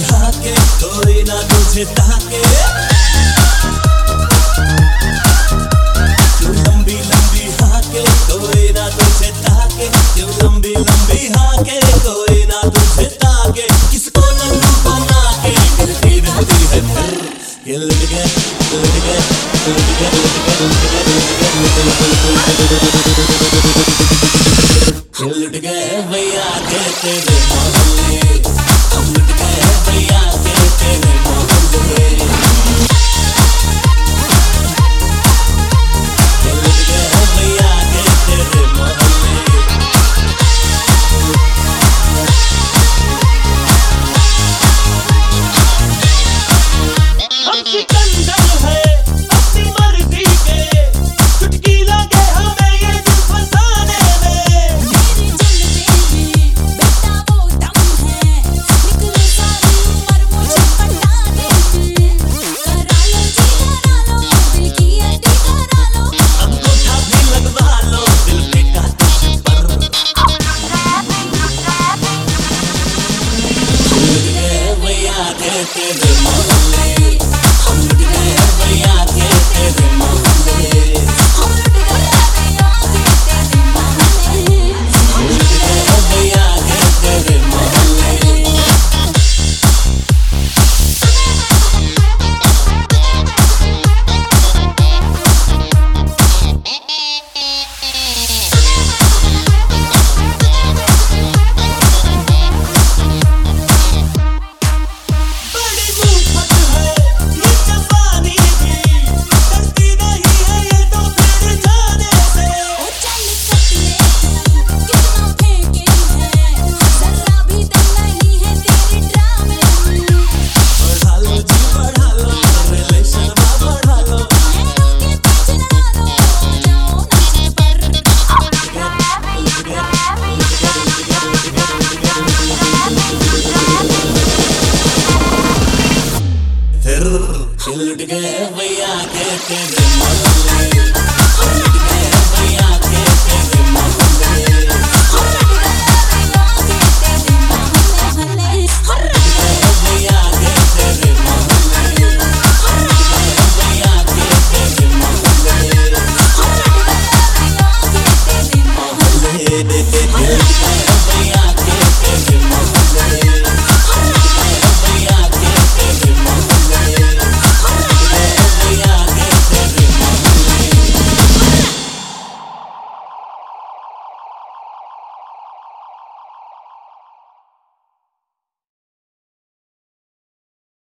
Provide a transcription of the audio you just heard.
हाके, कोई ना तुझे ताके। क्यों लंबी लंबी हाके, कोई ना तुझे ताके। क्यों लंबी लंबी हाके, कोई ना तुझे ताके। किसको लल्लू बना के गिरती रहती है फिर। ये लुट गए, लुट गए, लुट गए, लुट गए, लुट गए भैया के तेरे मोहल्ले। हम लुट गए भैया के तेरे मोहल्ले। लुट गए भैया के तेरे मोहल्ले। हम सिकंदर है अपनी मर्जी के, चुटकी लगे हमें ये दिल फसाने में। मेरी जिंदगी में बेटा वो दम है, निकले सारी उम्र मुझे पटाने में। करा लो जी करा लो, दिल की अड्डी करा लो। अंगूठा भी लगवा लो दिल पे का तुझ पर। लुट गए भैया के तेरे मोहल्ले। हम लुट गए भैया के तेरे मोहल्ले। हम लुट गए भैया के तेरे मोहल्ले। हम लुट गए भैया के तेरे मोहल्ले। बड़ी मुफ्त है ये जवानी भी, डरती नहीं है ये तो फिर जाने से। ओ चल कतले तू कितना फेंके है, जरा भी दम नहीं है तेरे ड्रामे में। बढ़ा लो जी बढ़ा लो, रिलेशन बढ़ा लो। नैनों के ताज लगा लो, जाओ ना छत पर। फिर लुट गए भैया के तेरे मोहल्ले।